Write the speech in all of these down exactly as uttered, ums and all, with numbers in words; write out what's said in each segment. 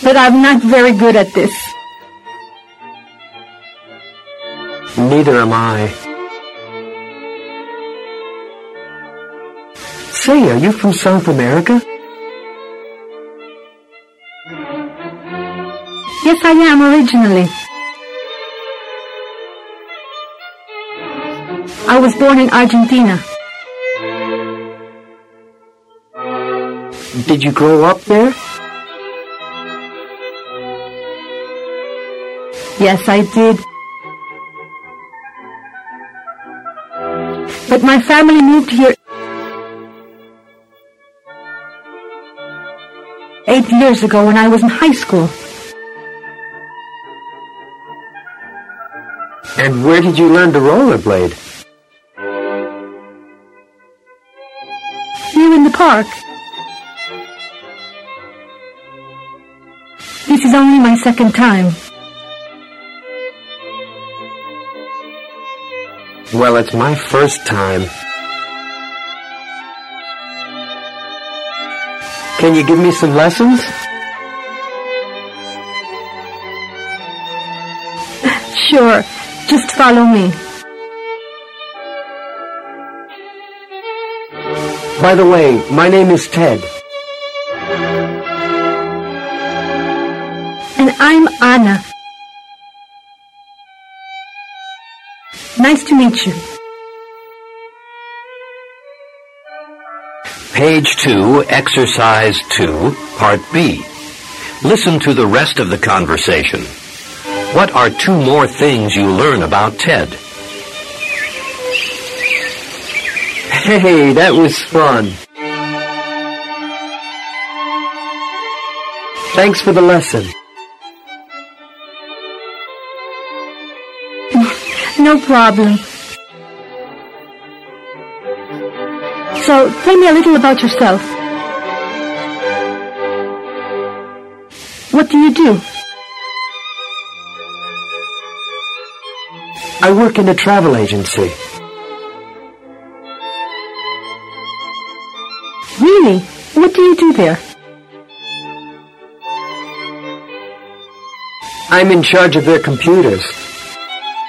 but I'm not very good at this. Neither am I. Say, are you from South America? Yes, I am originally. I was born in Argentina. Did you grow up there? Yes, I did. But my family moved here eight years ago when I was in high school. And where did you learn to rollerblade? Here in the park. This is only my second time. Well, it's my first time. Can you give me some lessons? Sure, just follow me. By the way, my name is Ted. And I'm Anna. Nice to meet you. Page two, Exercise two, Part B. Listen to the rest of the conversation. What are two more things you learn about Ted? Hey, that was fun. Thanks for the lesson. No problem. So, tell me a little about yourself. What do you do? I work in a travel agency. Really? What do you do there? I'm in charge of their computers.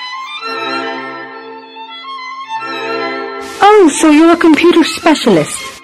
Oh, so you're a computer specialist.